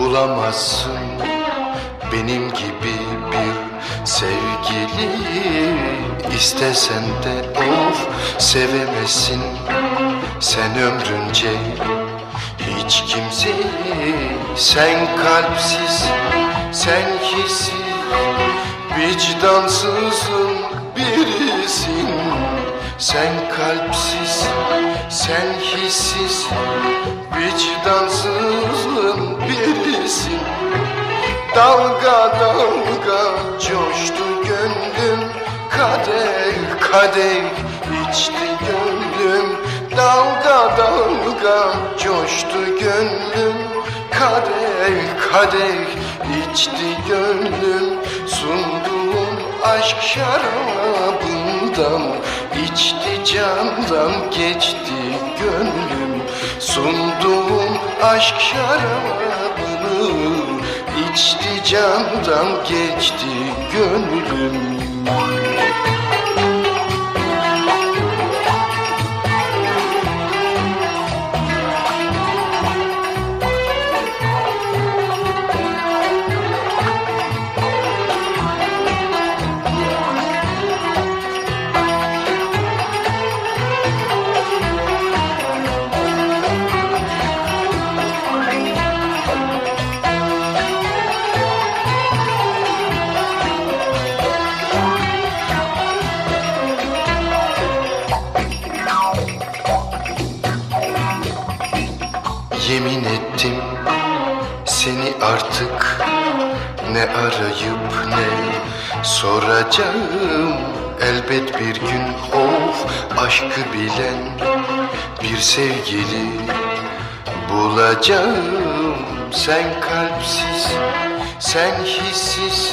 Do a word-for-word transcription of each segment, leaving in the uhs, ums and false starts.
Bulamazsın benim gibi bir sevgili, istesen de of sevemezsin sen ömrünce hiç kimseyi. Sen kalpsiz, sen hissiz, vicdansızın birisin. Sen kalpsiz, sen hissiz, vicdansızın birisin. Dalga dalga coştu gönlüm, kadeh kadeh içti gönlüm. Dalga dalga coştu gönlüm, kadeh kadeh içti gönlüm. Sunduğum aşk şarabından içti candan geçti gönlüm. Sunduğum aşk şarabını içti candan geçti gönlüm. Yemin ettim seni artık ne arayıp ne soracağım. Elbet bir gün of aşkı bilen bir sevgili bulacağım. Sen kalpsiz, sen hissiz,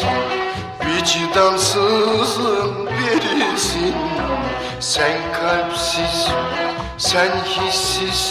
vicdansızın birisin. Sen kalpsiz, sen hissiz,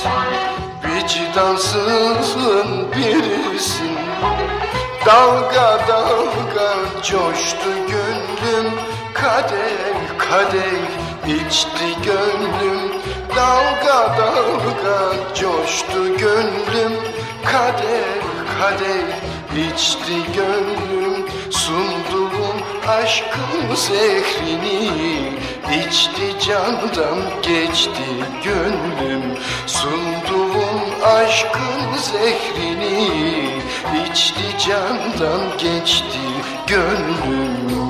vicdansızın birisin. Dalga dalga coştu gönlüm, kadeh kadeh içti gönlüm. Dalga dalga coştu gönlüm, kadeh kadeh içti gönlüm. Sunduğum aşkın zehrini içti candan geçti gönlüm. Sunduğum aşkın zehrini içti candan geçti gönlüm.